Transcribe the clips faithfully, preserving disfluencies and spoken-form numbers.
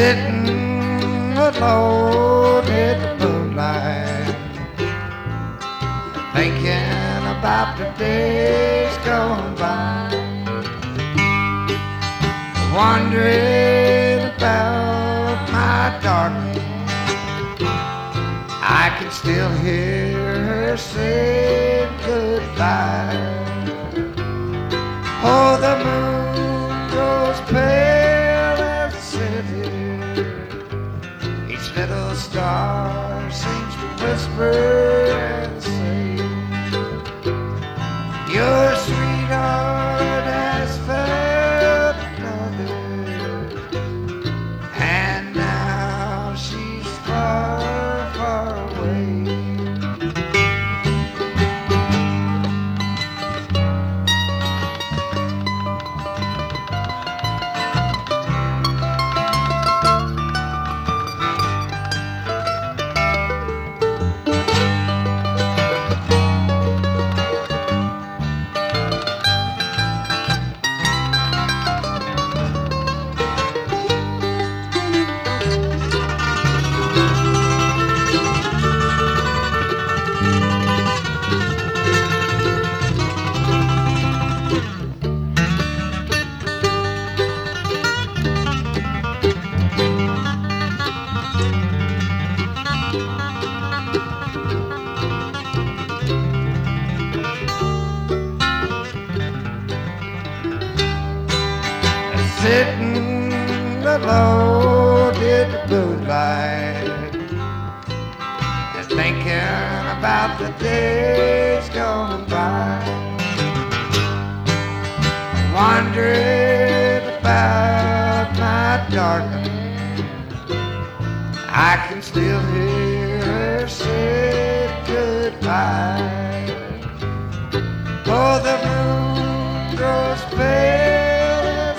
Sitting alone in the moonlight, thinking about the days gone by, wondering about my darling. I can still hear her say goodbye. Oh, the moon grows pale as the city. Each little star seems to whisper and say, your sweetheart has found another, and now she's far, far away. Sitting alone in the moonlight, and thinking about the days gone by, wondering about my darling. I can still hear her say goodbye. Oh, the moon grows pale,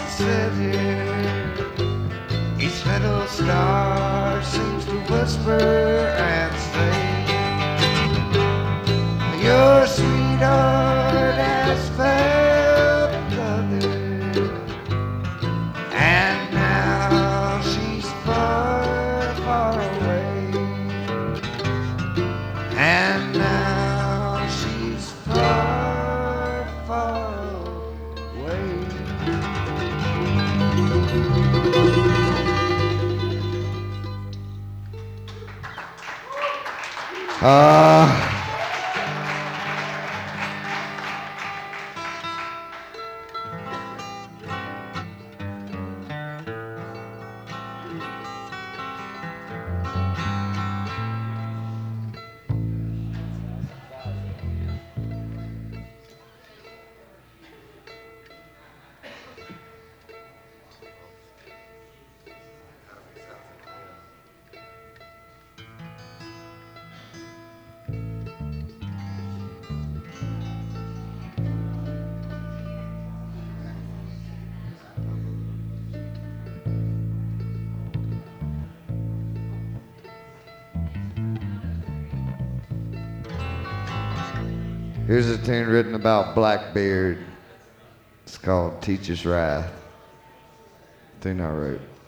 each little star seems to whisper and say, your sweetheart has found another, and now she's far, far away, and now she's far, far away. Uh, here's a tune written about Blackbeard. It's called Teacher's Wrath. Tune I wrote.